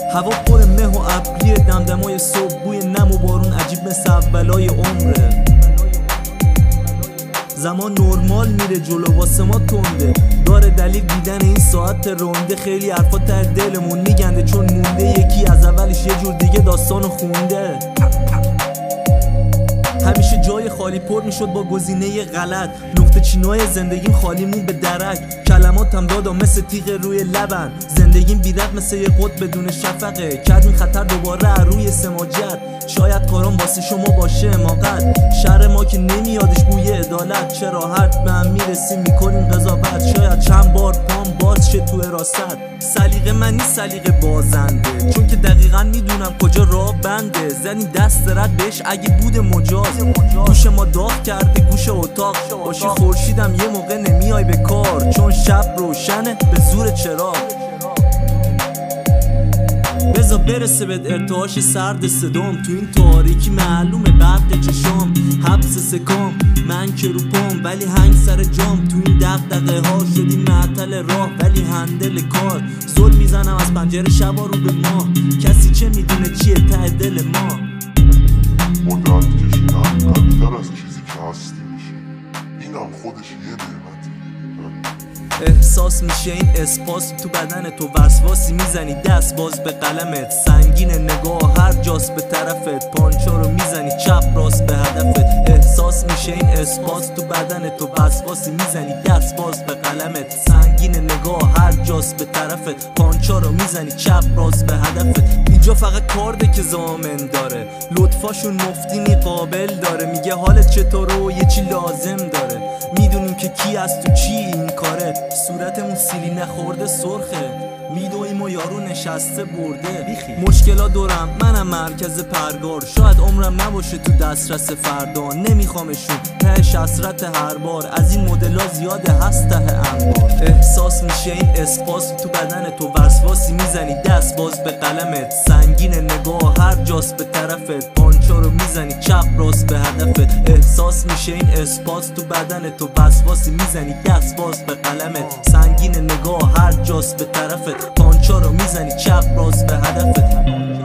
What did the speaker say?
هوا پر مه و ابریه، دمدمای صبح، بوی نم و بارون عجیب مثل اولای عمره. زمان نرمال میره جلو واسه ما تنده، داره دلیل دیدن این ساعت رونده. خیلی حرفا ته دلمون میگنده چون مونده یکی از اولش یه جور دیگه داستانو خونده. همیشه جای خالی پر میشد با گزینه غلط، نقطه چینای زندگیم خالیمون به درک. کلماتم دادم مثل تیغ روی لبن، زندگیم بیرد مثل یه قط بدون شفقه. کردیم خطر دوباره روی سماجت، شاید کارم واسه شما باشه حماقت. شهر ما که نمیادش بوی عدالت، چرا حد به هم میرسیم میکنیم قضاوت. شاید چند بار پام باز شه تو حراست، سلیقه من نیست سلیقه بازنده، چون که دقیقا میدونم کجا راه بنده. زنی دست رد بهش اگه بود مجاز، گوش ما داغ کرده گوش اتاق. باشی خورشیدم یه موقع نمیای به کار، چون شب روشنه به زور چراغ. بذار برسه بهت ارتعاش سرد صدام، تو این تاریکی معلومه برق چشام. حبس سکام من که رو پام ولی هنگ سر جام، تو این دغدغه ها شدی معطل راه ولی هندل کار. زل میزنم از پنجره شبا رو به ما، کسی چه میدونه چیه ته دل ما. مدت کشیدم قوی‌تر از چیزی که هستی میشه، اینم خودش یه نعمته. احساس میشه این اسپاس تو بدن تو، وسواسی میزنی دست باز به قلمت. سنگین نگاه هر جاست به طرفت، پانچا رو میزنی چپ راست به هدفت. احساس میشه این اسپاس تو بدن تو، وسواسی میزنی دست باز به قلمت. سنگین نگاه هر جاست به طرفت، پانچا رو میزنی چپ راست به هدفت. اینجا فقط کارده که ضامن داره، لطفاشون مفتی قابل داره. میگه حالت چطوره و یه چی لازم داره، میدونیم که کی از تو چی این کاره. صورتمون سیلی نخورده سرخه، میدویم و یارو نشسته برده. مشکلا دورم منم مرکز پرگار، شاید عمرم نباشه تو دسترس فردا. نمیخوامشون تهش حسرت هر بار، از این مدلا زیاده هست ته انبار. احساس میشه این اسپاس تو بدن تو، وسواسی میزنی دست باز به قلمت. سنگین نگاه هر جاست به طرفت، پانچا رو میزنی چپ راست به هدفت. احساس میشه این اسپاس تو بدن تو، وسواسی میزنی دست باز به قلمت. سنگین نگاه هر جاست به طرفت، پانچا رو میزنی چپ راست به هدفت.